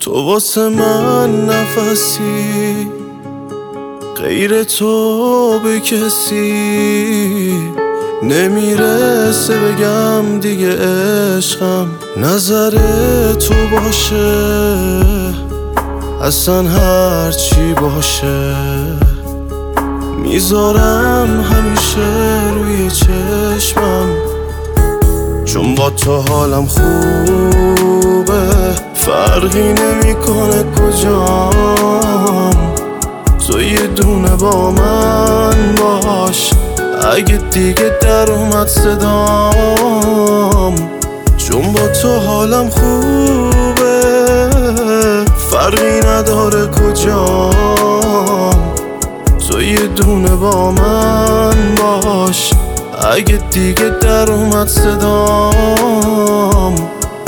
تو واسه من نفسی، غیر تو به کسی نمیرسه بگم دیگه عشقم نظر تو باشه، اصلا هر چی باشه میذارم همیشه روی چشمم، چون با تو حالم خوبه، فرقی نمیکنه کجام، تو یه دونه با من باش اگه دیگه در اومد صدام، چون با تو حالم خوبه، فرقی نداره کجام، تو یه دونه با من باش اگه دیگه در اومد صدام.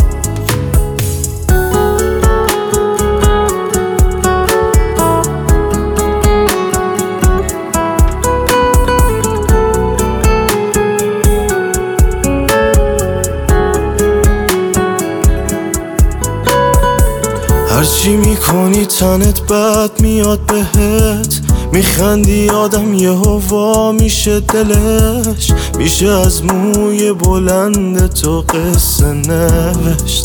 هرچی میکنی تنت بد میاد بهت، میخندی آدم یهو وا میشه دلش، میشه از موی بلند تو قصه نوشت.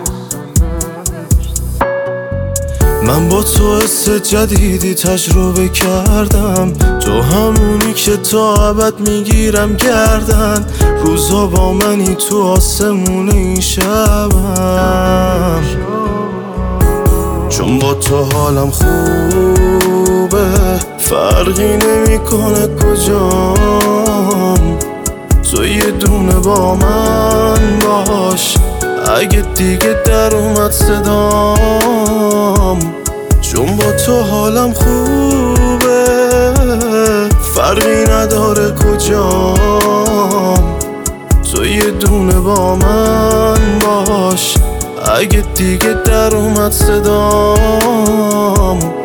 من با تو حس جدیدی تجربه کردم، تو همونی که تا ابد میگیرم گردن، روزا با منی تو آسمون این شبم، چون با تو حالم خوبه، فرقی نمیکنه کجام، تو یه دونه با من باش اگه دیگه در اومد صدام، چون با تو حالم خوبه، فرقی نداره کجام، تو یه دونه با من باش اگه دیگه در اومد صدام.